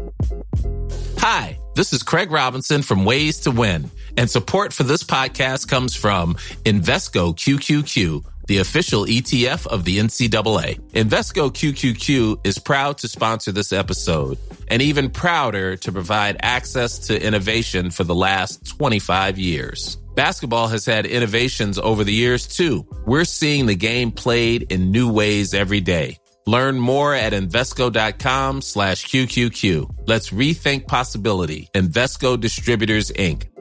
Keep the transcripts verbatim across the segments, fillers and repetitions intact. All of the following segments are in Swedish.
Hi, this is Craig Robinson from Ways to Win, and support for this podcast comes from Invesco Q Q Q, the official E T F of the N C double A. Invesco Q Q Q is proud to sponsor this episode, and even prouder to provide access to innovation for the last twenty-five years. Basketball has had innovations over the years, too. We're seeing the game played in new ways every day. Learn more at Invesco.com slash QQQ. Let's rethink possibility. Invesco Distributors, Incorporated.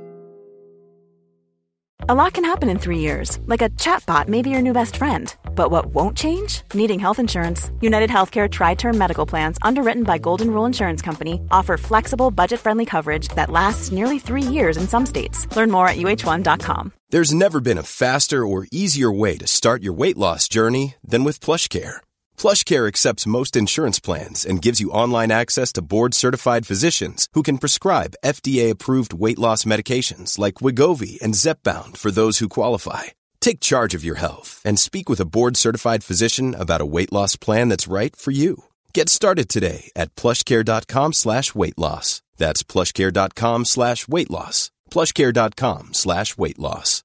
A lot can happen in three years, like a chatbot may be your new best friend. But what won't change? Needing health insurance. United Healthcare Tri-Term Medical Plans, underwritten by Golden Rule Insurance Company, offer flexible, budget-friendly coverage that lasts nearly three years in some states. Learn more at U H one dot com. There's never been a faster or easier way to start your weight loss journey than with PlushCare. PlushCare accepts most insurance plans and gives you online access to board-certified physicians who can prescribe F D A-approved weight loss medications like Wegovy and Zepbound for those who qualify. Take charge of your health and speak with a board-certified physician about a weight loss plan that's right for you. Get started today at plushcare.com slash weight loss. That's plushcare.com slash weight loss. plushcare.com slash weight loss.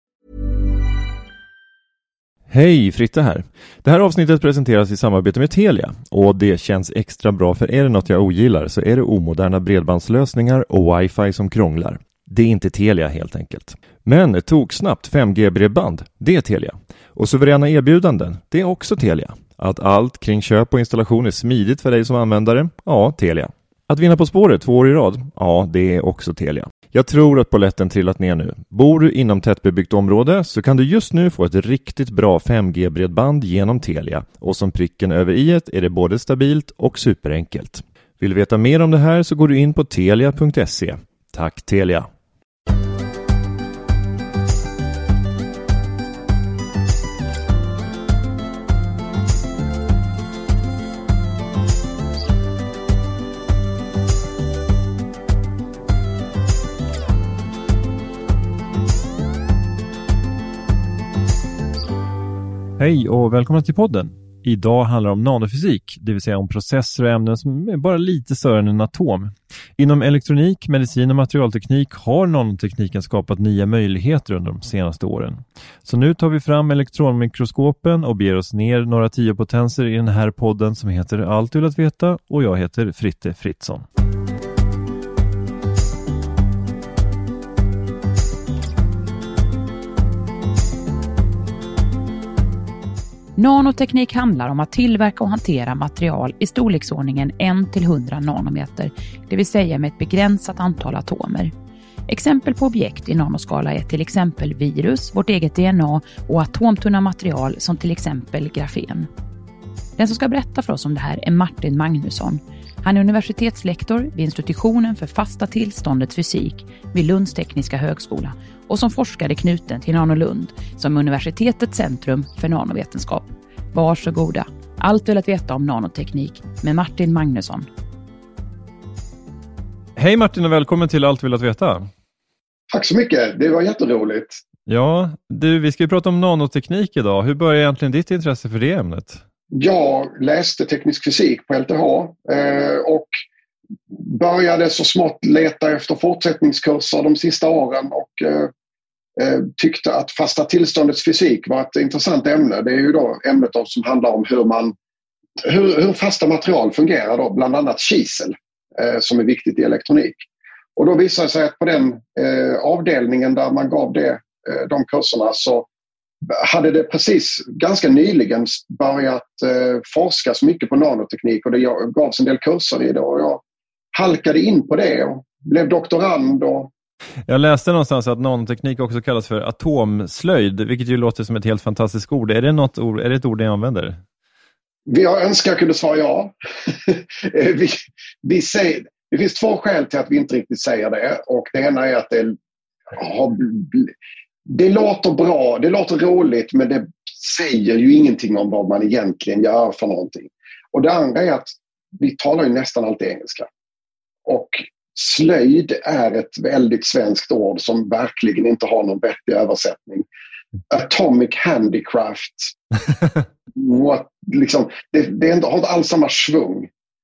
Hej, Fritte här. Det här avsnittet presenteras i samarbete med Telia och det känns extra bra, för är det något jag ogillar så är det omoderna bredbandslösningar och wifi som krånglar. Det är inte Telia helt enkelt. Men tog snabbt fem G-bredband, det är Telia. Och suveräna erbjudanden, det är också Telia. Att allt kring köp och installation är smidigt för dig som användare, ja, Telia. Att vinna På spåret två år i rad, ja, det är också Telia. Jag tror att polletten trillat ner nu. Bor du inom tättbebyggt område så kan du just nu få ett riktigt bra fem G-bredband genom Telia. Och som pricken över i-et är det både stabilt och superenkelt. Vill du veta mer om det här så går du in på telia punkt se. Tack Telia! Hej och välkomna till podden. Idag handlar det om nanofysik, det vill säga om processer och ämnen som är bara lite större än en atom. Inom elektronik, medicin och materialteknik har nanotekniken skapat nya möjligheter under de senaste åren. Så nu tar vi fram elektronmikroskopen och ber oss ner några tiopotenser i den här podden som heter Allt du vill att veta, och jag heter Fritte Fritzson. Nanoteknik handlar om att tillverka och hantera material i storleksordningen en till hundra nanometer, det vill säga med ett begränsat antal atomer. Exempel på objekt i nanoskala är till exempel virus, vårt eget D N A och atomtunna material som till exempel grafen. Den som ska berätta för oss om det här är Martin Magnusson. Han är universitetslektor vid institutionen för fasta tillståndets fysik vid Lunds tekniska högskola och som forskare knuten till Nanolund som universitetets centrum för nanovetenskap. Varsågoda. Allt vill att veta om nanoteknik med Martin Magnusson. Hej Martin och välkommen till Allt vill att veta. Tack så mycket, det var jätteroligt. Ja, du, vi ska ju prata om nanoteknik idag. Hur började egentligen ditt intresse för det ämnet? Jag läste teknisk fysik på L T H eh, och började så smått leta efter fortsättningskurser de sista åren och eh, tyckte att fasta tillståndets fysik var ett intressant ämne. Det är ju då ämnet då som handlar om hur, man, hur, hur fasta material fungerar, då, bland annat kisel eh, som är viktigt i elektronik. Och då visade det sig att på den eh, avdelningen där man gav det, eh, de kurserna så hade det precis ganska nyligen börjat eh, forskas mycket på nanoteknik och det gavs en del kurser i det och jag halkade in på det och blev doktorand. Och... Jag läste någonstans att nanoteknik också kallas för atomslöjd, vilket ju låter som ett helt fantastiskt ord. Är det, något ord, är det ett ord ni använder? Jag önskar jag kunde svara ja. vi, vi säger, det finns två skäl till att vi inte riktigt säger det och det ena är att det har Det låter bra, det låter roligt, men det säger ju ingenting om vad man egentligen gör för någonting. Och det andra är att vi talar ju nästan alltid engelska. Och slöjd är ett väldigt svenskt ord som verkligen inte har någon vettig översättning. Atomic handicraft. What, liksom, det det är inte, har inte alls samma svung.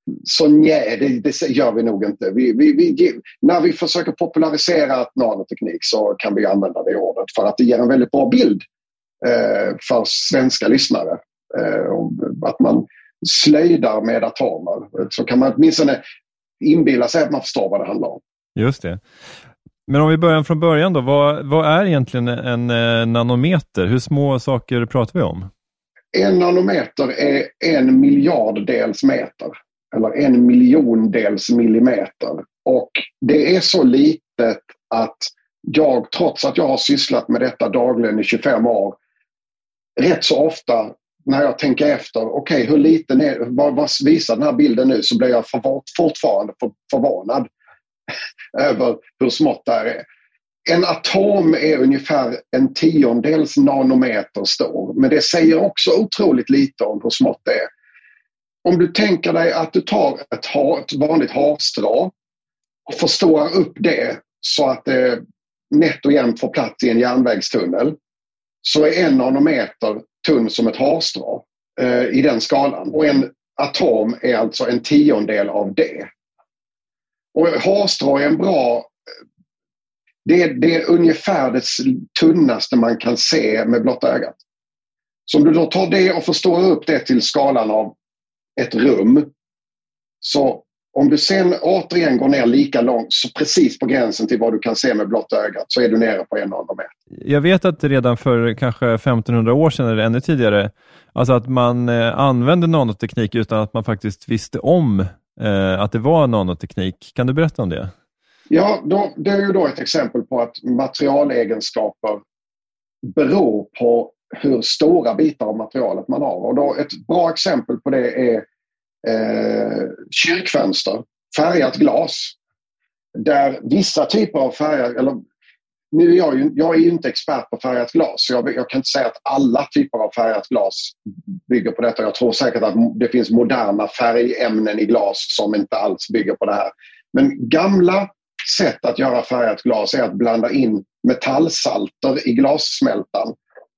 Så nej, det, det gör vi nog inte. Vi, vi, vi, när vi försöker popularisera nanoteknik så kan vi använda det ordet för att det ger en väldigt bra bild eh, för svenska lyssnare. Eh, att man slöjdar med atomer. Så kan man åtminstone inbilla sig att man förstår vad det handlar om. Just det. Men om vi börjar från början då, vad, vad är egentligen en eh, nanometer? Hur små saker pratar vi om? En nanometer är en miljarddels meter. Eller en miljondels millimeter. Och det är så litet att jag, trots att jag har sysslat med detta dagligen i tjugofem år, rätt så ofta när jag tänker efter, okej, okay, hur liten är, vad, vad visar den här bilden nu, så blir jag för, fortfarande för, förvånad över hur smått det här är. En atom är ungefär en tiondels nanometer stor, men det säger också otroligt lite om hur smått det är. Om du tänker dig att du tar ett, har, ett vanligt havstrå och förstorar upp det så att det nätt och jämnt får plats i en järnvägstunnel, så är en nanometer tunn som ett havstrå eh, i den skalan. Och en atom är alltså en tiondel av det. Och havstrå är en bra... Det är, det är ungefär det tunnaste man kan se med blotta ögat. Så om du då tar det och förstorar upp det till skalan av ett rum, så om du sen återigen går ner lika långt, så precis på gränsen till vad du kan se med blotta ögat, så är du nere på en nanometer. Jag vet att redan för kanske femtonhundra år sedan eller ännu tidigare, alltså att man eh, använde nanoteknik utan att man faktiskt visste om eh, att det var nanoteknik. Kan du berätta om det? Ja, då, det är ju då ett exempel på att materialegenskaper beror på hur stora bitar av materialet man har. Och då ett bra exempel på det är eh, kyrkfönster, färgat glas. Där vissa typer av färger, eller nu är jag ju, jag är ju inte expert på färgat glas, så jag, jag kan inte säga att alla typer av färgat glas bygger på detta. Jag tror säkert att det finns moderna färgämnen i glas som inte alls bygger på det här. Men gamla sätt att göra färgat glas är att blanda in metallsalter i glassmältan.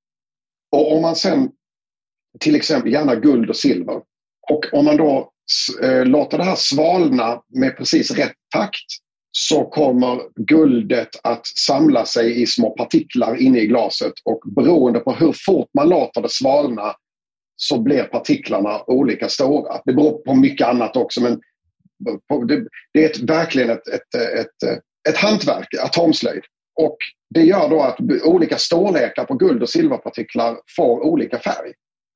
Och om man sen till exempel gärna guld och silver, och om man då eh, låter det här svalna med precis rätt takt, så kommer guldet att samla sig i små partiklar inne i glaset, och beroende på hur fort man låter det svalna så blir partiklarna olika stora. Det beror på mycket annat också, men det, det är ett, verkligen ett, ett, ett, ett hantverk, atomslöjd. Och det gör då att olika storlekar på guld- och silverpartiklar får olika färg.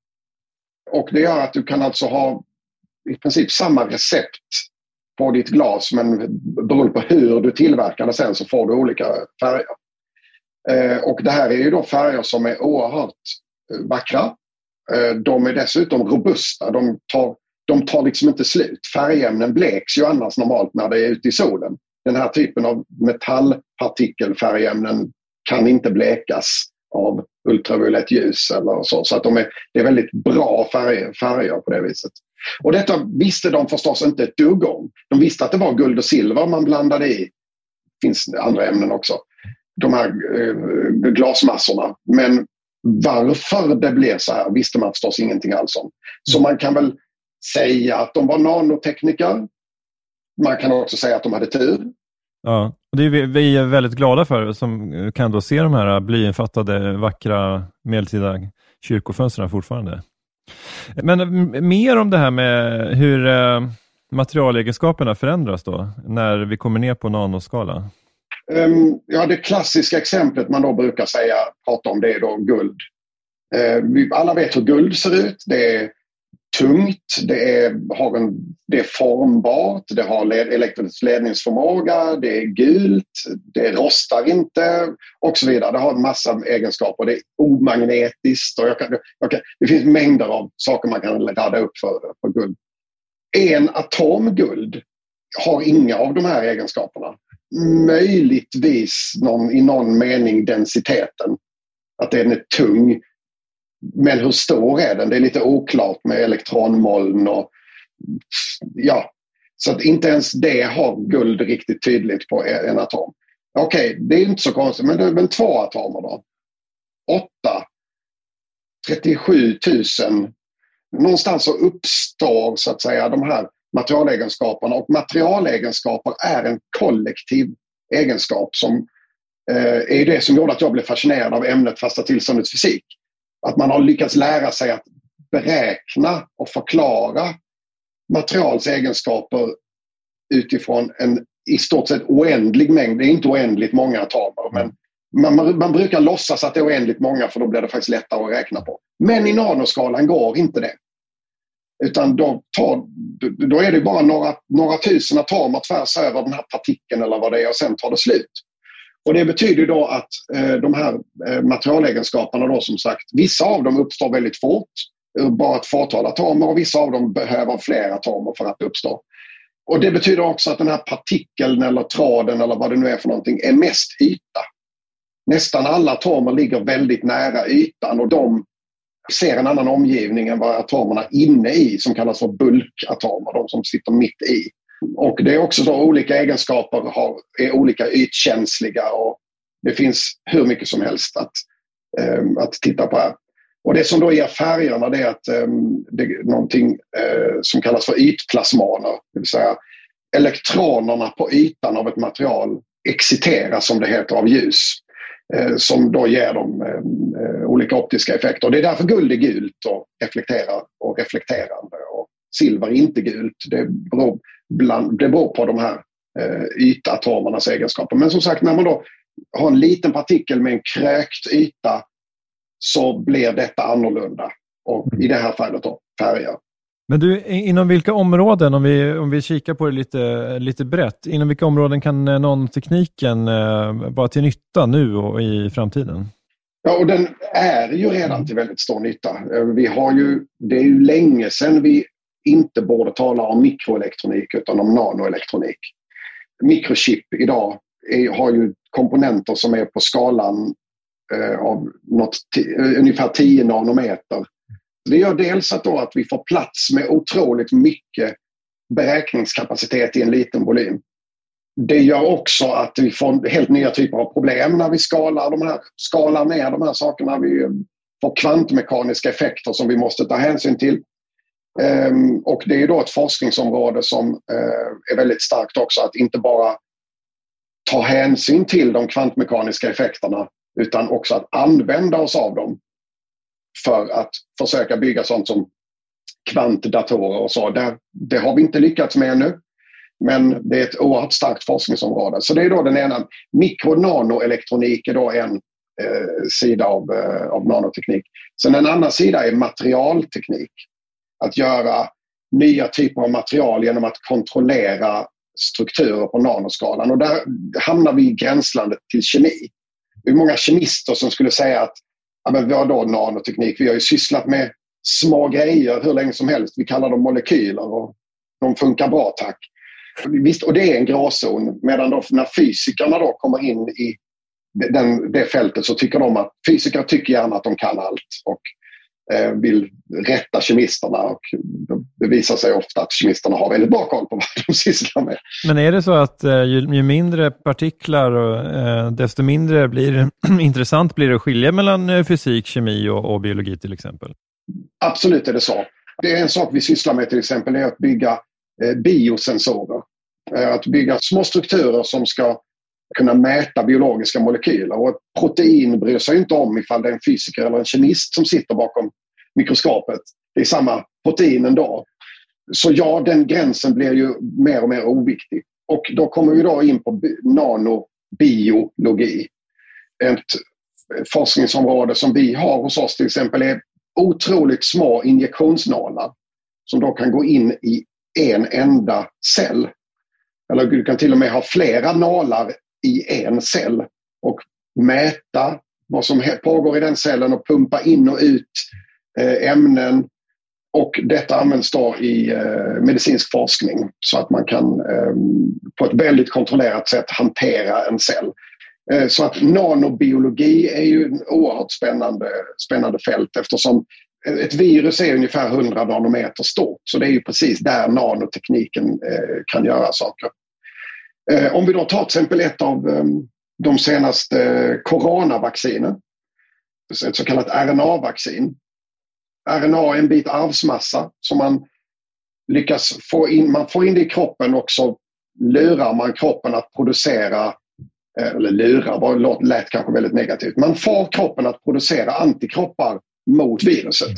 Och det gör att du kan alltså ha i princip samma recept på ditt glas, men beroende på hur du tillverkar det sen så får du olika färger. Eh, och det här är ju då färger som är oerhört vackra. Eh, de är dessutom robusta. De tar, de tar liksom inte slut. Färgämnen bleks ju annars normalt när det är ute i solen. Den här typen av metallpartikelfärgämnen kan inte blekas av ultraviolett ljus eller så. Så att de är, det är väldigt bra färger, färger på det viset. Och detta visste de förstås inte ett dugg om. De visste att det var guld och silver man blandade i. Det finns andra ämnen också. De här eh, glasmassorna. Men varför det blev så här visste man förstås ingenting alls om. Så man kan väl säga att de var nanotekniker. Man kan också säga att de hade tur. Ja, och det är vi, vi är väldigt glada för som kan då se de här blyinfattade vackra medeltida kyrkofönstren fortfarande. Men mer om det här med hur eh, materialegenskaperna förändras då när vi kommer ner på nanoskala. Um, ja, det klassiska exemplet man då brukar säga, prata om, det är då guld. Uh, vi alla vet hur guld ser ut. Det är tungt, det är, har en, det är formbart, det har led, elektrisk ledningsförmåga, det är gult, det rostar inte och så vidare. Det har en massa egenskaper. Det är omagnetiskt och jag kan, jag kan, det finns mängder av saker man kan ladda upp för, för guld. En atom guld har inga av de här egenskaperna. Möjligtvis någon, i någon mening densiteten. Att den är tung. Men hur stor är den? Det är lite oklart med elektronmoln och ja, så att inte ens det har guld riktigt tydligt på en atom. Okej, okay, det är inte så konstigt, men, det, men två atomer då? åtta, trettiosju tusen. Någonstans så uppstår så att säga de här materialegenskaperna. Och materialegenskaper är en kollektiv egenskap som eh, är det som gjorde att jag blev fascinerad av ämnet fasta tillståndets fysik. Att man har lyckats lära sig att beräkna och förklara materials egenskaper utifrån en i stort sett oändlig mängd. Det är inte oändligt många atomer, men man, man, man brukar låtsas att det är oändligt många, för då blir det faktiskt lättare att räkna på. Men i nanoskalan går inte det. Utan då, tar, då är det bara några, några tusen atomer tvärs över den här partikeln eller vad det är, och sen tar det slut. Och det betyder då att eh, de här eh, materialegenskaperna då, som sagt, vissa av dem uppstår väldigt fort, bara ett fåtal atomer, och vissa av dem behöver fler atomer för att uppstå. Och det betyder också att den här partikeln eller tråden eller vad det nu är för någonting är mest yta. Nästan alla atomer ligger väldigt nära ytan, och de ser en annan omgivning än vad atomerna inne i, som kallas för bulkatomer, de som sitter mitt i. Och det är också så olika egenskaper har, är olika ytkänsliga, och det finns hur mycket som helst att, um, att titta på här. Och det som då ger färgerna, det är att um, det är någonting uh, som kallas för ytplasmoner, det vill säga elektronerna på ytan av ett material exciteras, som det heter, av ljus. Som då ger dem eh, olika optiska effekter. Det är därför guld är gult och reflekterar och reflekterande, och silver är inte gult. Det beror, bland, det beror på de här eh, ytatomernas egenskaper. Men som sagt, när man då har en liten partikel med en krökt yta, så blir detta annorlunda. Och i det här fallet då färger. Men du, inom vilka områden, om vi, om vi kikar på det lite, lite brett, inom vilka områden kan nanotekniken eh, vara till nytta nu och i framtiden? Ja, och den är ju redan till väldigt stor nytta. Vi har ju, det är ju länge sedan vi inte borde tala om mikroelektronik utan om nanoelektronik. Mikrochip idag är, har ju komponenter som är på skalan eh, av något t- ungefär tio nanometer. Det gör dels att, då att vi får plats med otroligt mycket beräkningskapacitet i en liten volym. Det gör också att vi får helt nya typer av problem när vi skalar, de här, skalar ner de här sakerna. Vi får kvantmekaniska effekter som vi måste ta hänsyn till. Um, och det är då ett forskningsområde som uh, är väldigt starkt också, att inte bara ta hänsyn till de kvantmekaniska effekterna, utan också att använda oss av dem för att försöka bygga sånt som kvantdatorer och så. Det, det har vi inte lyckats med ännu, men det är ett oerhört starkt forskningsområde. Så det är då den ena. Mikro-nanoelektronik är då en eh, sida av, eh, av nanoteknik. Sen en annan sida är materialteknik. Att göra nya typer av material genom att kontrollera strukturer på nanoskalan. Och där hamnar vi i gränslandet till kemi. Det är många kemister som skulle säga att ja, men vad då nanoteknik? Vi har ju sysslat med små grejer hur länge som helst. Vi kallar dem molekyler och de funkar bra, tack. Visst, och det är en gråzon. Medan då, när fysikerna då kommer in i den, det fältet, så tycker de att fysiker tycker gärna att de kan allt och eh, vill rätta kemisterna. Och det visar sig ofta att kemisterna har väldigt bra koll på vad de sysslar med. Men är det så att eh, ju, ju mindre partiklar och eh, desto mindre blir intressant blir det att skilja mellan eh, fysik, kemi och, och biologi till exempel? Absolut är det så. Det är en sak vi sysslar med till exempel, är att bygga eh, biosensorer. Eh, att bygga små strukturer som ska kunna mäta biologiska molekyler. Och ett protein bryr sig inte om ifall det är en fysiker eller en kemist som sitter bakom mikroskopet. Det är samma protein ändå. Så ja, den gränsen blir ju mer och mer oviktig. Och då kommer vi då in på nanobiologi. Ett forskningsområde som vi har hos oss till exempel är otroligt små injektionsnålar som då kan gå in i en enda cell. Eller du kan till och med ha flera nålar i en cell och mäta vad som pågår i den cellen och pumpa in och ut eh, ämnen. Och detta används då i eh, medicinsk forskning så att man kan eh, på ett väldigt kontrollerat sätt hantera en cell. Eh, så att nanobiologi är ju en oerhört spännande, spännande fält, eftersom ett virus är ungefär hundra nanometer stort. Så det är ju precis där nanotekniken eh, kan göra saker. Eh, om vi då tar till exempel ett av eh, de senaste eh, coronavaccinen, ett så kallat R N A-vaccin. R N A är en bit arvsmassa som man lyckas få in, man får in det i kroppen och så lurar man kroppen att producera, eller lurar, bara lät kanske väldigt negativt. Man får kroppen att producera antikroppar mot viruset.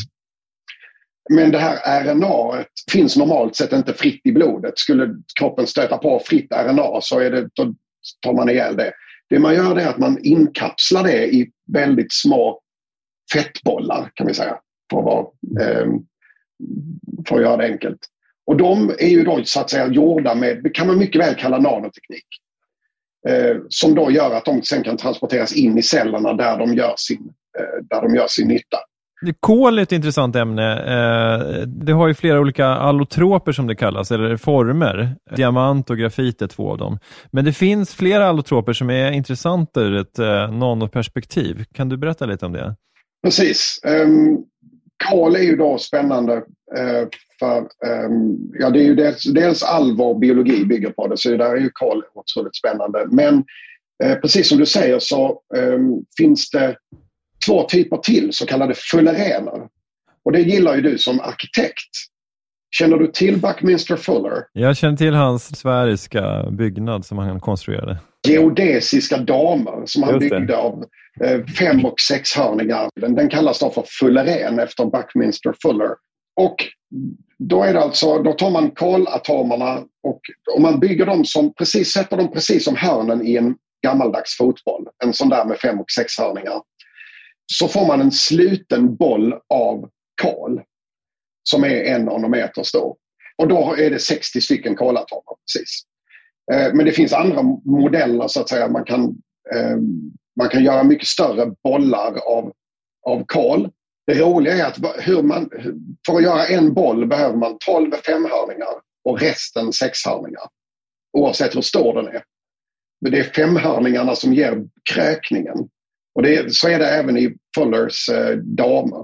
Men det här R N A finns normalt sett inte fritt i blodet. Skulle kroppen stöta på fritt R N A så är det, då tar man ihjäl det. Det man gör är att man inkapslar det i väldigt små fettbollar, kan vi säga, för att, vara, eh, för att göra det enkelt. Och de är ju då så att säga gjorda med, det kan man mycket väl kalla nanoteknik. Eh, som då gör att de sen kan transporteras in i cellerna där de gör sin, eh, där de gör sin nytta. Kol är ett intressant ämne. Eh, det har ju flera olika allotroper som det kallas, eller former. Diamant och grafit är två av dem. Men det finns flera allotroper som är intressanta ur ett eh, nanoperspektiv. Kan du berätta lite om det? Precis. Um, kol är ju då spännande uh, för um, ja, det är ju dels, dels all vår biologi bygger på det, så det där är ju kol otroligt spännande. Men uh, precis som du säger så um, finns det två typer till så kallade fullerener. Och det gillar ju du som arkitekt. Känner du till Buckminster Fuller? Jag känner till hans sfäriska byggnad som han konstruerade. Geodesiska damer som han byggde av eh, fem- och sexhörningar. Den, den kallas då för fulleren efter Buckminster Fuller. Och då är det alltså, då tar man kolatomerna och om man bygger dem som precis, sätter dem precis som hörnen i en gammaldags fotboll. En sån där med fem- och sexhörningar. Så får man en sluten boll av kol som är en nanometer stor. Och då är det sextio stycken kolatomer, precis. Eh, men det finns andra modeller så att säga. Man kan, eh, man kan göra mycket större bollar av, av kol. Det roliga är att hur man, för att göra en boll behöver man tolv femhörningar och resten sexhörningar. Oavsett hur stor den är. Men det är femhörningarna som ger kräkningen. Och det, så är det även i Fullers eh, damer.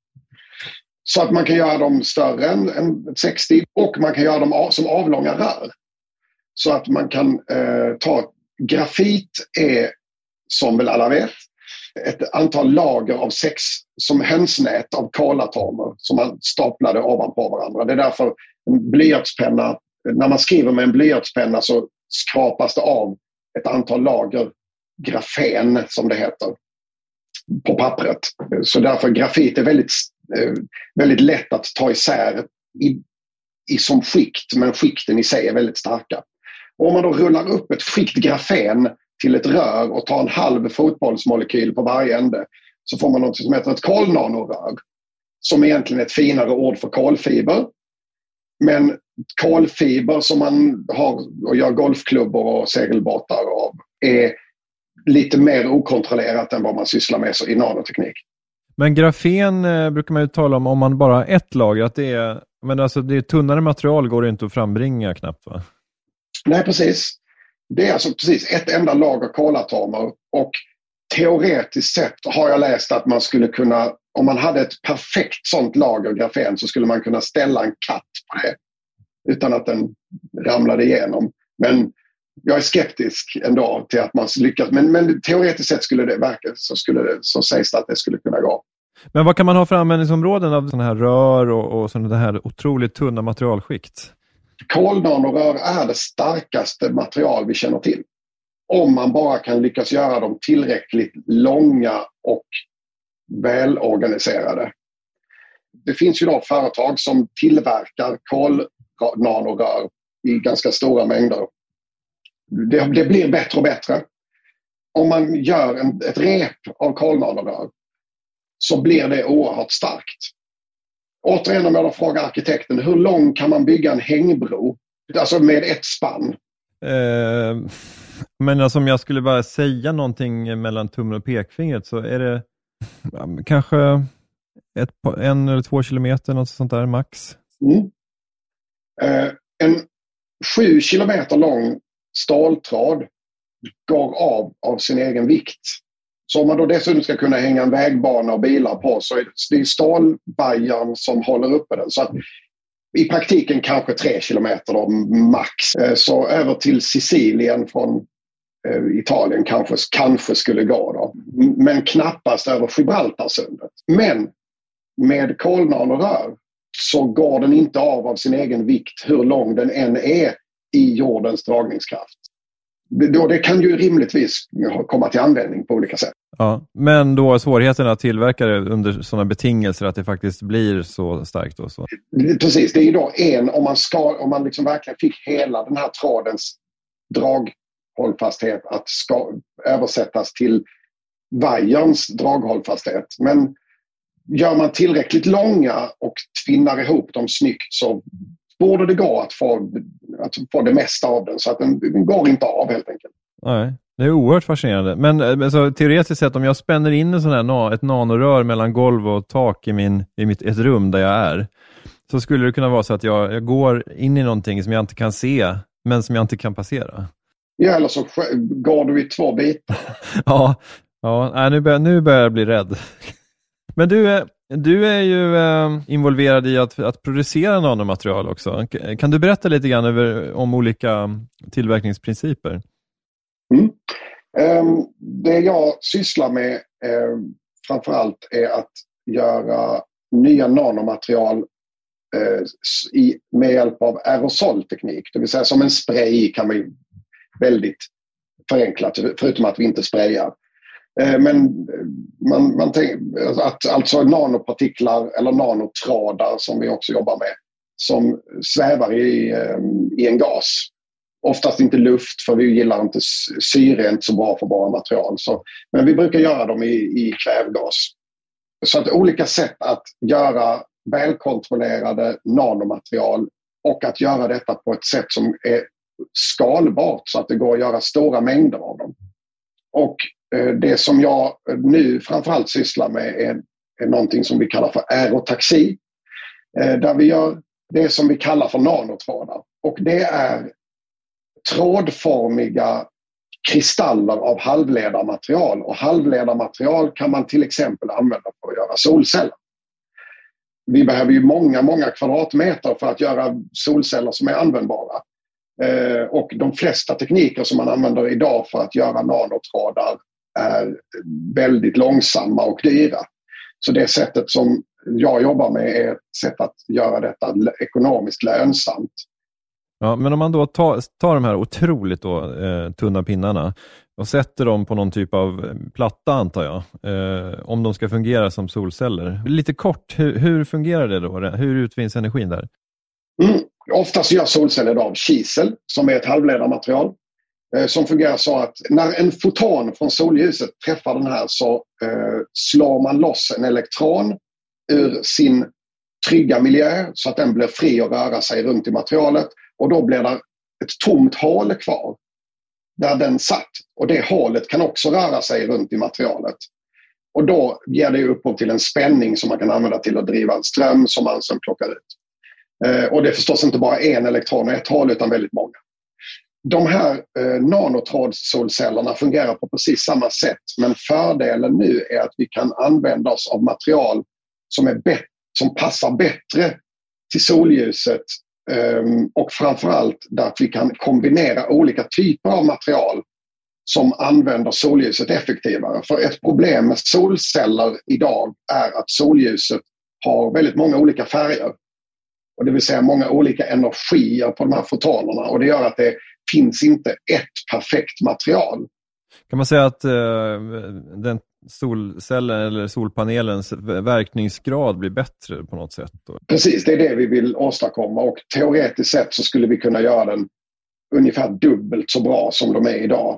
Så att man kan göra dem större än, än sextio och man kan göra dem av, som avlånga rör. Så att man kan eh, ta grafit är, som väl alla vet, ett antal lager av sex som hönsnät av kolatomer som man staplade ovanpå varandra. Det är därför en blyertspenna, när man skriver med en blyertspenna så skrapas det av ett antal lager grafen som det heter på pappret. Så därför grafit är väldigt, väldigt lätt att ta isär i, i som skikt, men skikten i sig är väldigt starka. Och om man då rullar upp ett skikt grafen till ett rör och tar en halv fotbollsmolekyl på varje ände så får man något som heter ett kolnanorör som egentligen är ett finare ord för kolfiber. Men kolfiber som man har och gör golfklubbor och segelbåtar av är lite mer okontrollerat än vad man sysslar med så i nanoteknik. Men grafen eh, brukar man ju tala om om man bara har ett lager, att det är, men alltså det är tunnare material går det inte att frambringa knappt, va? Nej, precis. Det är alltså precis ett enda lager kolatomer och teoretiskt sett har jag läst att man skulle kunna, om man hade ett perfekt sånt lager grafen så skulle man kunna ställa en katt på det utan att den ramlade igenom. Men jag är skeptisk ändå till att man lyckas. Men, men teoretiskt sett skulle det verka så, skulle det, så sägs det att det skulle kunna gå. Men vad kan man ha för användningsområden av sådana här rör och, och sådana här otroligt tunna materialskikt? Kolnanorör är det starkaste material vi känner till. Om man bara kan lyckas göra dem tillräckligt långa och välorganiserade. Det finns ju då företag som tillverkar kolnanorör i ganska stora mängder. Det, det blir bättre och bättre. Om man gör en, ett rep av kolnanorör så blir det oerhört starkt. Återigen om jag då frågar arkitekten, hur lång kan man bygga en hängbro? Alltså med ett spann. Eh, men alltså om jag skulle bara säga någonting mellan tummen och pekfingret så är det ja, kanske ett, en eller två kilometer, något sånt där max. Mm. Eh, en sju kilometer lång ståltråd går av av sin egen vikt. Så om man då dessutom ska kunna hänga en vägbana och bilar på så är det stålbajaren som håller uppe den. Så att i praktiken kanske tre kilometer då, max. Så över till Sicilien från eh, Italien kanske, kanske skulle gå då. Men knappast över Gibraltarsundet. Men med kolnanorör så går den inte av av sin egen vikt hur lång den än är i jordens dragningskraft. Då det kan ju rimligtvis komma till användning på olika sätt. Ja, men då svårigheten att tillverka det under sådana betingelser att det faktiskt blir så starkt då? Så. Precis, det är ju då en, om man, ska, om man liksom verkligen fick hela den här trådens draghållfasthet att ska översättas till vajerns draghållfasthet. Men gör man tillräckligt långa och tvinnar ihop dem snyggt så borde det gå att få, att få det mesta av den. Så att den, den går inte av helt enkelt. Nej, det är oerhört fascinerande. Men alltså, teoretiskt sett, om jag spänner in en sån här, ett nanorör mellan golv och tak i, min, i mitt, ett rum där jag är, så skulle det kunna vara så att jag, jag går in i någonting som jag inte kan se, men som jag inte kan passera. Ja, eller så går du i två bitar. ja, ja nej, nu, börjar, nu börjar jag bli rädd. Men du, du är ju eh, involverad i att, att producera nanomaterial också. Kan du berätta lite grann över, om olika tillverkningsprinciper? Mm. Um, det jag sysslar med um, framförallt är att göra nya nanomaterial uh, i, med hjälp av aerosolteknik. Det vill säga som en spray kan man väldigt förenklat, förutom att vi inte sprayar. Men man, man tänker att alltså nanopartiklar eller nanotrådar som vi också jobbar med som svävar i, i en gas. Oftast inte luft för vi gillar inte syre, inte så bra för våra material. Så, men vi brukar göra dem i, i kvävgas. Så att olika sätt att göra välkontrollerade nanomaterial och att göra detta på ett sätt som är skalbart så att det går att göra stora mängder av dem. Och det som jag nu framförallt sysslar med är, är någonting som vi kallar för aerotaxi. Där vi gör det som vi kallar för nanotrådar. Och det är trådformiga kristaller av halvledarmaterial. Och halvledarmaterial kan man till exempel använda för att göra solceller. Vi behöver ju många, många kvadratmeter för att göra solceller som är användbara. Och de flesta tekniker som man använder idag för att göra nanotrådar är väldigt långsamma och dyra. Så det sättet som jag jobbar med är ett sätt att göra detta ekonomiskt lönsamt. Ja, men om man då tar, tar de här otroligt då, eh, tunna pinnarna och sätter dem på någon typ av platta antar jag, eh, om de ska fungera som solceller. Lite kort, hur, hur fungerar det då? Hur utvinns energin där? Mm. Oftast gör solceller av kisel som är ett halvledarmaterial eh, som fungerar så att när en foton från solljuset träffar den här så eh, slår man loss en elektron ur sin trygga miljö så att den blir fri att röra sig runt i materialet och då blir det ett tomt hål kvar där den satt och det hålet kan också röra sig runt i materialet och då ger det upphov till en spänning som man kan använda till att driva en ström som man sedan plockar ut. Eh, och det är förstås inte bara en elektron och ett hål utan väldigt många. De här eh, nanotrådssolcellerna fungerar på precis samma sätt men fördelen nu är att vi kan använda oss av material som, är bet- som passar bättre till solljuset eh, och framförallt där vi kan kombinera olika typer av material som använder solljuset effektivare. För ett problem med solceller idag är att solljuset har väldigt många olika färger. Och det vill säga många olika energier på de här fotonerna. Och det gör att det finns inte ett perfekt material. Kan man säga att eh, den solcellen eller solpanelens verkningsgrad blir bättre på något sätt? Då? Precis, det är det vi vill åstadkomma. Och teoretiskt sett så skulle vi kunna göra den ungefär dubbelt så bra som de är idag.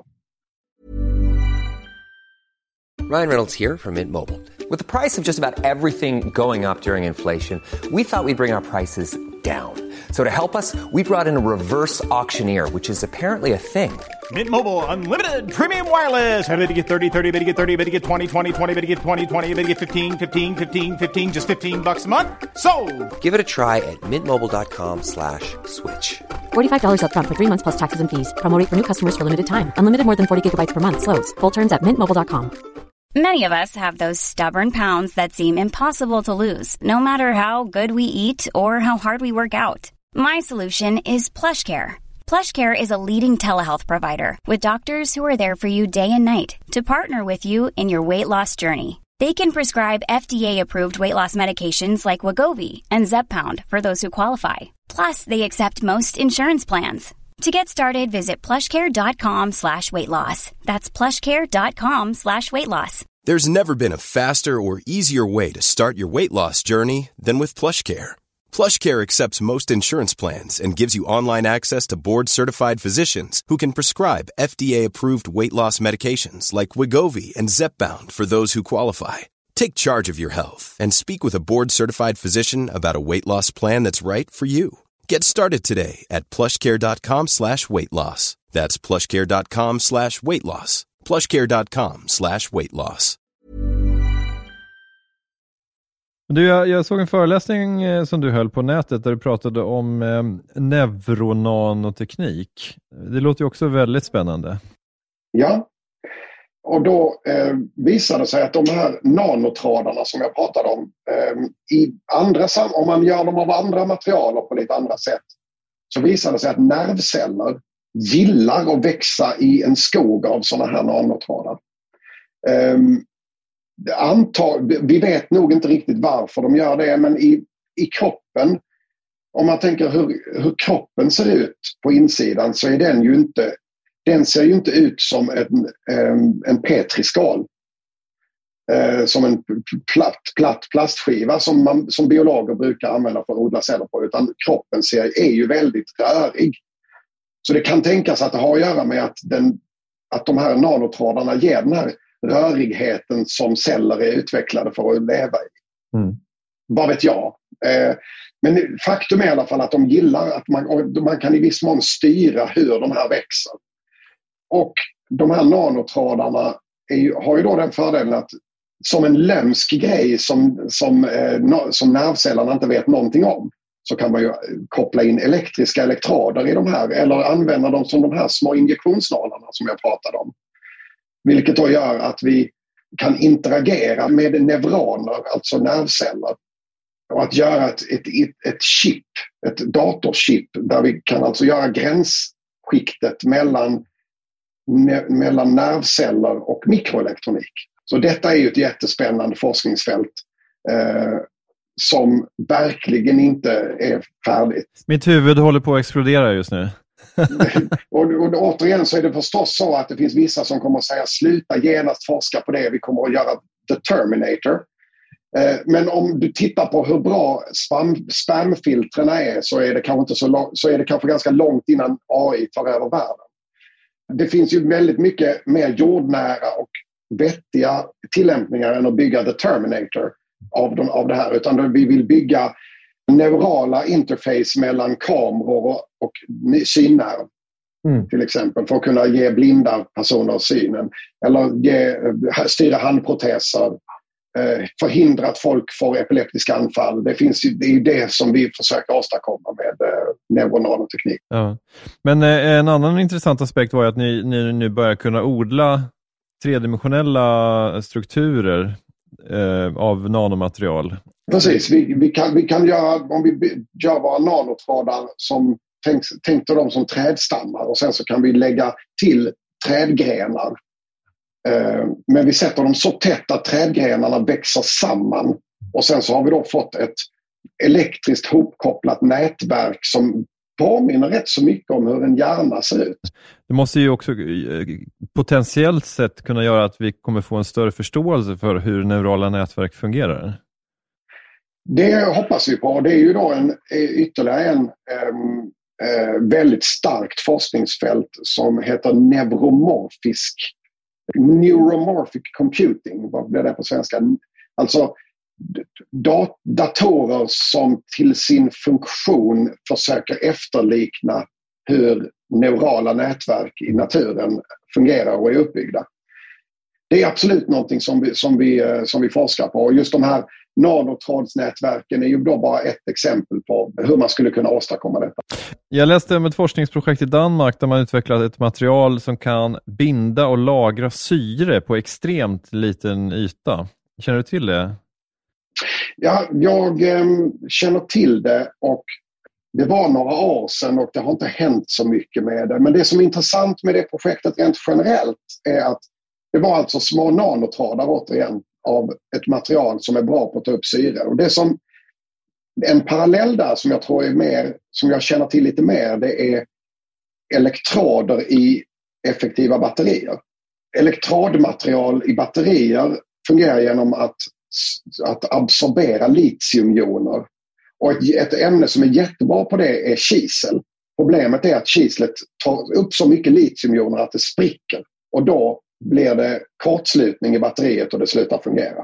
Ryan Reynolds here from Mint Mobile. With the price of just about everything going up during inflation, we thought we'd bring our prices down. So to help us, we brought in a reverse auctioneer, which is apparently a thing. Mint Mobile Unlimited Premium Wireless. How to get thirty, thirty, how to get thirty, how to get twenty, twenty, twenty, how to get twenty, twenty, how to get fifteen, fifteen, fifteen, fifteen, just fifteen bucks a month? Sold! Give it a try at mintmobile.com slash switch. forty-five dollars up front for three months plus taxes and fees. Promo rate for new customers for limited time. Unlimited more than forty gigabytes per month. Slows full terms at mint mobile dot com. Many of us have those stubborn pounds that seem impossible to lose, no matter how good we eat or how hard we work out. My solution is PlushCare. PlushCare is a leading telehealth provider with doctors who are there for you day and night to partner with you in your weight loss journey. They can prescribe F D A-approved weight loss medications like Wegovy and Zepbound for those who qualify. Plus, they accept most insurance plans. To get started, visit plushcare.com slash weight loss. That's plushcare.com slash weight loss. There's never been a faster or easier way to start your weight loss journey than with PlushCare. PlushCare accepts most insurance plans and gives you online access to board-certified physicians who can prescribe F D A-approved weight loss medications like Wegovy and Zepbound for those who qualify. Take charge of your health and speak with a board-certified physician about a weight loss plan that's right for you. Get started today at plushcare.com slash weight loss. That's plushcare.com slash weight loss. plushcare.com slash weight loss. Du, jag, jag såg en föreläsning eh, som du höll på nätet där du pratade om eh, neuronanoteknik. Det låter ju också väldigt spännande. Ja, och då eh, visade det sig att de här nanotrådarna som jag pratade om, eh, i andra sam- om man gör dem av andra material och på lite andra sätt, så visade det sig att nervceller gillar att växa i en skog av sådana här nanotrådar. Eh, Antar, vi vet nog inte riktigt varför de gör det, men i, i kroppen, om man tänker hur, hur kroppen ser ut på insidan, så är den ju inte, den ser ju inte ut som en, en petriskal. Eh, som en platt, platt plastskiva som, man, som biologer brukar använda för att odla celler på, utan kroppen ser, är ju väldigt rörig. Så det kan tänkas att det har att göra med att, den, att de här nanotrådarna ger den här rörigheten som celler är utvecklade för att leva i. Mm. Vad vet jag. Eh, men faktum är i alla fall att de gillar att man, man kan i viss mån styra hur de här växer. Och de här nanotrådarna är ju, har ju då den fördelen att som en lömsk grej som, som, eh, som nervcellerna inte vet någonting om, så kan man ju koppla in elektriska elektroder i de här, eller använda dem som de här små injektionsnålarna som jag pratade om. Vilket då gör att vi kan interagera med neuroner, alltså nervceller. Och att göra ett, ett, ett chip, ett datorchip, där vi kan alltså göra gränsskiktet mellan, me, mellan nervceller och mikroelektronik. Så detta är ju ett jättespännande forskningsfält eh, som verkligen inte är färdigt. Mitt huvud håller på att explodera just nu. och, och återigen så är det förstås så att det finns vissa som kommer att säga sluta genast forska på det, vi kommer att göra The Terminator. Eh, men om du tittar på hur bra spam, spamfiltrerna är, så är det kanske inte så lång, så är det kanske ganska långt innan A I tar över världen. Det finns ju väldigt mycket mer jordnära och vettiga tillämpningar än att bygga The Terminator av, de, av det här, utan vi vill bygga neurala interface mellan kameror och, och synnerv mm. till exempel, för att kunna ge blinda personer synen, eller ge, styra handproteser, eh, förhindra att folk får epileptiska anfall. Det, finns ju, det är ju det som vi försöker åstadkomma med eh, neuronanoteknik. Ja. Men eh, en annan intressant aspekt var att ni, ni nu börjar kunna odla tredimensionella strukturer eh, av nanomaterial. Precis, vi, vi, kan, vi kan göra, om vi gör våra nanotrådar som tänk, tänkte dem som trädstammar, och sen så kan vi lägga till trädgrenar. Eh, men vi sätter dem så tätt att trädgrenarna växer samman, och sen så har vi då fått ett elektriskt hopkopplat nätverk som påminner rätt så mycket om hur en hjärna ser ut. Det måste ju också potentiellt sett kunna göra att vi kommer få en större förståelse för hur neurala nätverk fungerar. Det hoppas vi på, och det är ju då en, ytterligare en um, uh, väldigt starkt forskningsfält som heter neuromorfisk neuromorphic computing. Vad blir det på svenska? Alltså dat- datorer som till sin funktion försöker efterlikna hur neurala nätverk i naturen fungerar och är uppbyggda. Det är absolut någonting som vi, som vi, som vi forskar på, och just de här nanotrådsnätverken är ju då bara ett exempel på hur man skulle kunna åstadkomma detta. Jag läste om ett forskningsprojekt i Danmark där man utvecklat ett material som kan binda och lagra syre på extremt liten yta. Känner du till det? Ja, jag eh, känner till det, och det var några år sedan och det har inte hänt så mycket med det. Men det som är intressant med det projektet rent generellt är att det var alltså små nanotrådar återigen av ett material som är bra på att ta upp syre. Och det som en parallell där som jag tror är mer, som jag känner till lite mer, det är elektroder i effektiva batterier. Elektrodmaterial i batterier fungerar genom att, att absorbera litiumjoner. Och ett, ett ämne som är jättebra på det är kisel. Problemet är att kislet tar upp så mycket litiumjoner att det spricker. Och då blir det kortslutning i batteriet och det slutar fungera.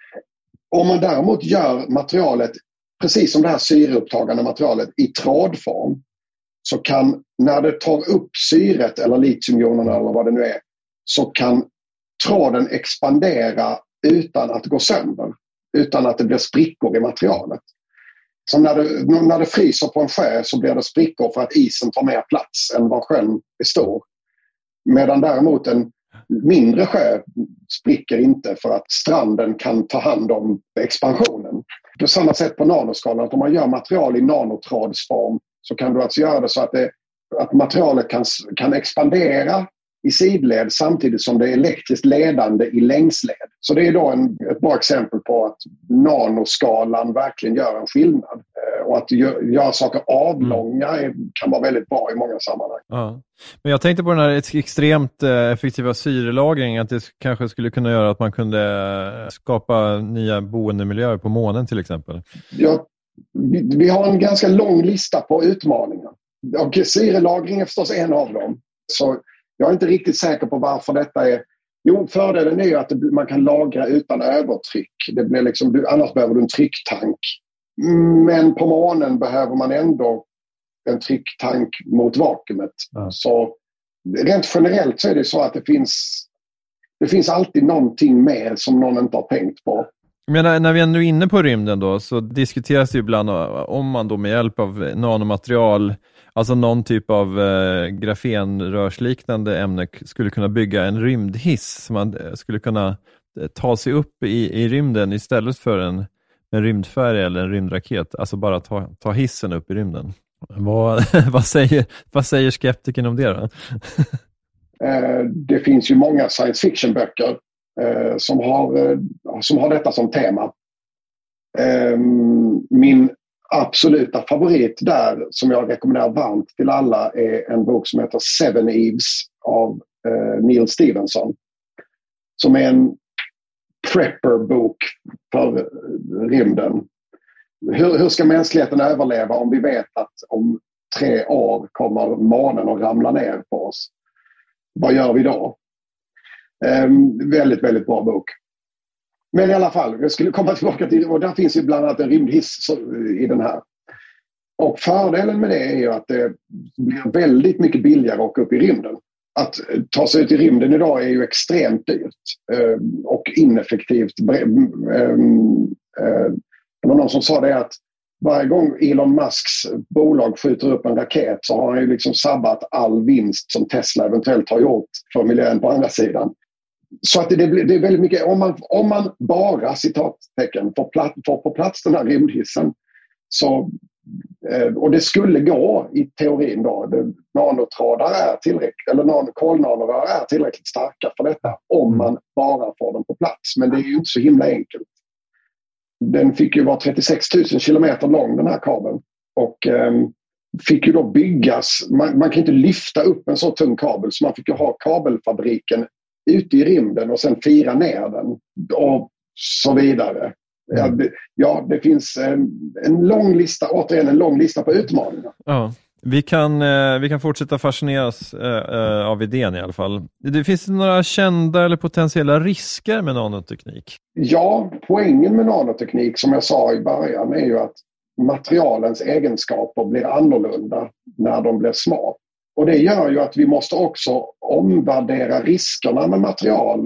Om man däremot gör materialet, precis som det här syreupptagande materialet, i trådform, så kan, när det tar upp syret eller litiumjonerna eller vad det nu är, så kan tråden expandera utan att gå sönder. Utan att det blir sprickor i materialet. Så när det, när det fryser på en sjö så blir det sprickor för att isen tar mer plats än vad sjön är stor. Medan däremot en mindre sjö spricker inte för att stranden kan ta hand om expansionen. På samma sätt på nanoskalan, att om man gör material i nanotrådsform så kan du alltså göra det så att, det, att materialet kan, kan expandera i sidled samtidigt som det är elektriskt ledande i längsled. Så det är då en, ett bra exempel på att nanoskalan verkligen gör en skillnad. Och att gö- göra saker avlånga är, kan vara väldigt bra i många sammanhang. Ja. Men jag tänkte på den här extremt effektiva syrelagringen, att det kanske skulle kunna göra att man kunde skapa nya boendemiljöer på månen till exempel. Ja, vi, vi har en ganska lång lista på utmaningar. Och syrelagring är förstås en av dem. Så jag är inte riktigt säker på varför detta är... Jo, fördelen är ju att det, man kan lagra utan övertryck. Det blir liksom, du, annars behöver du en trycktank. Men på månen behöver man ändå en trycktank mot vakuumet. Ja. Så rent generellt så är det så att det finns, det finns alltid någonting mer som någon inte har tänkt på. Men när vi ändå är inne på rymden då, så diskuteras det ju ibland om man då med hjälp av nanomaterial, alltså någon typ av eh, grafenrörsliknande ämne, skulle kunna bygga en rymdhiss som man skulle kunna ta sig upp i, i rymden istället för en, en rymdfärja eller en rymdraket. Alltså bara ta, ta hissen upp i rymden. Vad, vad, säger, vad säger skeptiken om det då? eh, det finns ju många science fiction-böcker eh, som, har, eh, som har detta som tema. Eh, min absoluta favorit där, som jag rekommenderar varmt till alla, är en bok som heter Seven Eves av eh, Neil Stevenson. Som är en prepper-bok för rymden. Hur, hur ska mänskligheten överleva om vi vet att om tre år kommer månen att ramla ner på oss? Vad gör vi då? Um, väldigt, väldigt bra bok. Men i alla fall, jag skulle komma tillbaka till, och där finns ju bland annat en rymdhiss i den här. Och fördelen med det är ju att det blir väldigt mycket billigare att åka upp i rymden. Att ta sig ut i rymden idag är ju extremt dyrt um, och ineffektivt. Um, uh, Det var någon som sa det att varje gång Elon Musks bolag skjuter upp en raket så har han ju liksom sabbat all vinst som Tesla eventuellt har gjort för miljön på andra sidan. Så att det, det är väldigt mycket, om man, om man bara, citattecken, får, plats, får på plats den här rymdhissen, så, och det skulle gå i teorin då, det, nanotrådar är tillräckligt, eller nan, kolnanorör är tillräckligt starka för detta om man bara får dem på plats. Men det är ju inte så himla enkelt. Den fick ju vara trettiosex tusen kilometer lång, den här kabeln. Och eh, fick ju då byggas. Man, man kan inte lyfta upp en så tung kabel, så man fick ju ha kabelfabriken ute i rymden och sen fira ner den. Och så vidare. Ja, det, ja, det finns en, en lång lista, återigen en lång lista på utmaningar. Ja. Vi kan, eh, vi kan fortsätta fascineras eh, av idén i alla fall. Det finns det några kända eller potentiella risker med nanoteknik? Ja, poängen med nanoteknik, som jag sa i början, är ju att materialens egenskaper blir annorlunda när de blir små. Och det gör ju att vi måste också omvärdera riskerna med material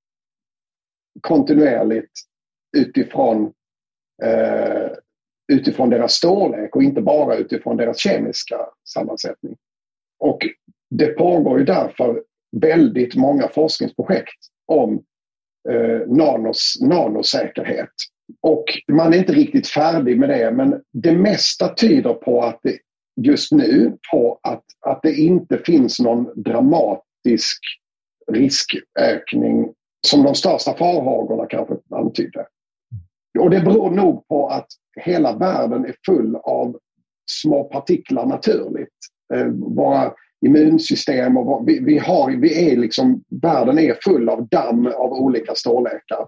kontinuerligt utifrån eh, utifrån deras storlek och inte bara utifrån deras kemiska sammansättning. Och det pågår ju därför väldigt många forskningsprojekt om eh, nanos, nanosäkerhet. Och man är inte riktigt färdig med det, men det mesta tyder på att det just nu på att, att det inte finns någon dramatisk riskökning som de största farhågorna kanske antydde. Och det beror nog på att hela världen är full av små partiklar naturligt. Eh, våra immunsystem och vad, vi, vi har, vi är liksom, världen är full av damm av olika storlekar.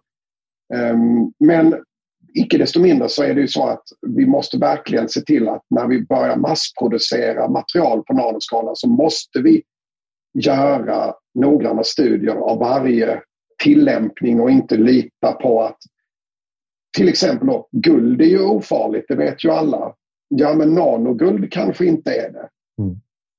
Um, men icke desto mindre så är det ju så att vi måste verkligen se till att när vi börjar massproducera material på nanoskala så måste vi göra noggranna studier av varje tillämpning och inte lita på att till exempel då, guld är ju ofarligt, det vet ju alla. Ja, men nanoguld kanske inte är det. Mm.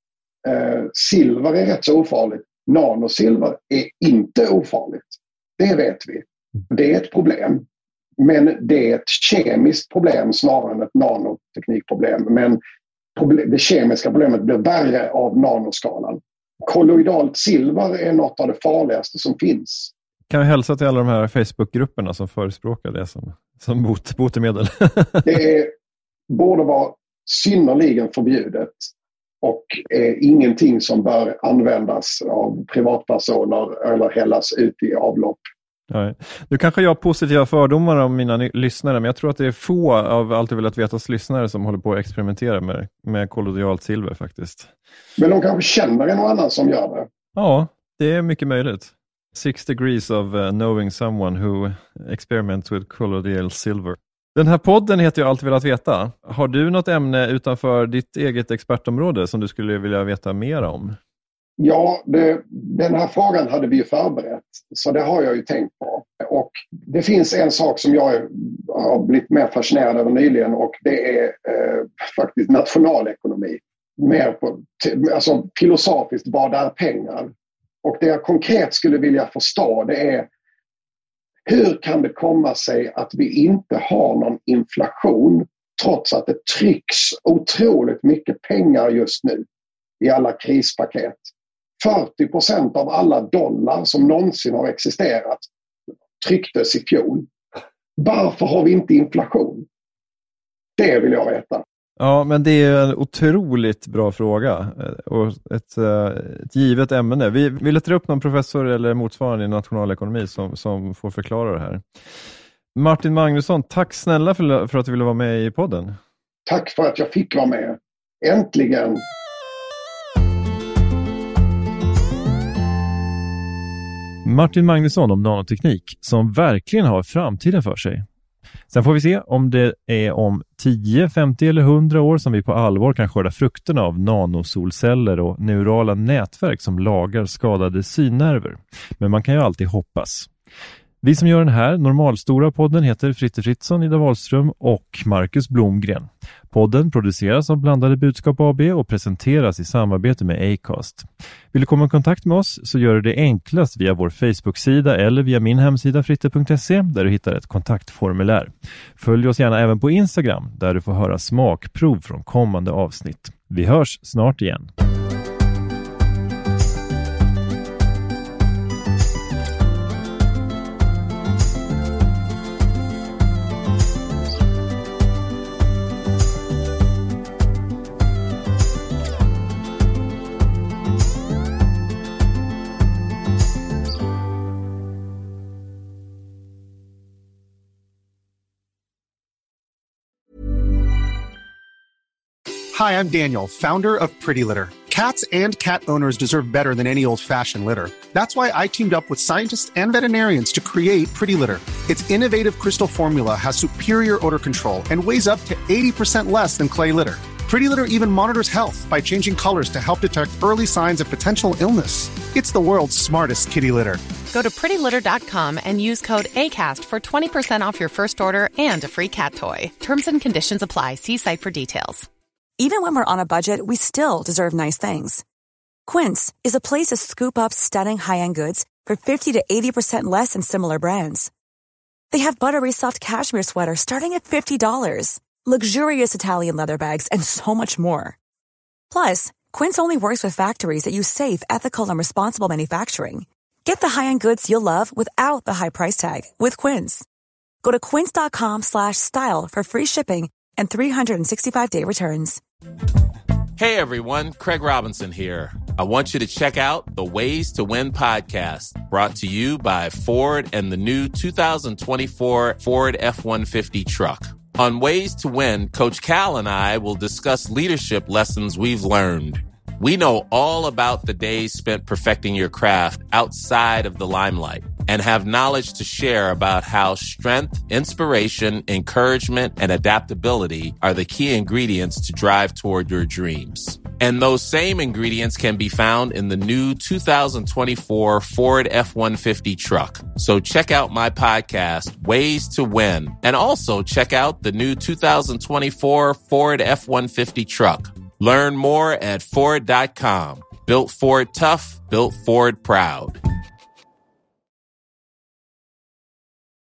Eh, silver är rätt så ofarligt. Nanosilver är inte ofarligt. Det vet vi. Det är ett problem. Men det är ett kemiskt problem snarare än ett nanoteknikproblem. Men problem, det kemiska problemet blir värre av nanoskalan. Kolloidalt silver är något av det farligaste som finns. Kan jag hälsa till alla de här Facebookgrupperna som förespråkar det som, som bot, botemedel? Det är, borde vara synnerligen förbjudet och är ingenting som bör användas av privatpersoner eller hällas ut i avlopp. Nej. Nu kanske jag har positiva fördomar om mina ny- lyssnare, men jag tror att det är få av Alltid velat vetas lyssnare som håller på att experimentera med, med kolloidalt silver faktiskt. Men de kanske känner en och annan som gör det. Ja, det är mycket möjligt. Six degrees of uh, knowing someone who experiments with colloidal silver. Den här podden heter ju Alltid velat veta. Har du något ämne utanför ditt eget expertområde som du skulle vilja veta mer om? Ja, det, den här frågan hade vi ju förberett, så det har jag ju tänkt på. Och det finns en sak som jag har blivit mer fascinerad över nyligen och det är eh, faktiskt nationalekonomi. Mer på, alltså filosofiskt, vad är pengar? Och det jag konkret skulle vilja förstå det är hur kan det komma sig att vi inte har någon inflation trots att det trycks otroligt mycket pengar just nu i alla krispaket. fyrtio procent av alla dollar som någonsin har existerat trycktes i fjol. Varför har vi inte inflation? Det vill jag veta. Ja, men det är en otroligt bra fråga och ett, ett givet ämne. Vi vill leta upp någon professor eller motsvarande i nationalekonomi som, som får förklara det här. Martin Magnusson, tack snälla för, för att du ville vara med i podden. Tack för att jag fick vara med. Äntligen! Martin Magnusson om nanoteknik som verkligen har framtiden för sig. Sen får vi se om det är om tio, femtio eller hundra år som vi på allvar kan skörda frukterna av nanosolceller och neurala nätverk som lagar skadade synnerver. Men man kan ju alltid hoppas. Vi som gör den här normalstora podden heter Fritte Fritzson, Ida Wahlström och Marcus Blomgren. Podden produceras av Blandade Budskap A B och presenteras i samarbete med Acast. Vill du komma i kontakt med oss så gör du det enklast via vår Facebook-sida eller via min hemsida fritte punkt se där du hittar ett kontaktformulär. Följ oss gärna även på Instagram där du får höra smakprov från kommande avsnitt. Vi hörs snart igen. Hi, I'm Daniel, founder of Pretty Litter. Cats and cat owners deserve better than any old-fashioned litter. That's why I teamed up with scientists and veterinarians to create Pretty Litter. Its innovative crystal formula has superior odor control and weighs up to eighty percent less than clay litter. Pretty Litter even monitors health by changing colors to help detect early signs of potential illness. It's the world's smartest kitty litter. Go to pretty litter dot com and use code ACAST for twenty percent off your first order and a free cat toy. Terms and conditions apply. See site for details. Even when we're on a budget, we still deserve nice things. Quince is a place to scoop up stunning high-end goods for fifty to eighty percent less than similar brands. They have buttery soft cashmere sweaters starting at fifty dollars, luxurious Italian leather bags, and so much more. Plus, Quince only works with factories that use safe, ethical, and responsible manufacturing. Get the high-end goods you'll love without the high price tag with Quince. Go to quince dot com slash style for free shipping and three sixty-five day returns. Hey everyone, Craig Robinson here. I want you to check out the Ways to Win podcast, brought to you by Ford and the new two thousand twenty-four Ford F one fifty truck. On Ways to Win, Coach Cal and I will discuss leadership lessons we've learned. We know all about the days spent perfecting your craft outside of the limelight and have knowledge to share about how strength, inspiration, encouragement, and adaptability are the key ingredients to drive toward your dreams. And those same ingredients can be found in the new two thousand twenty-four Ford F one fifty truck. So check out my podcast, Ways to Win, and also check out the new two thousand twenty-four Ford F one fifty truck. Learn more at Ford dot com. Built Ford tough, built Ford proud.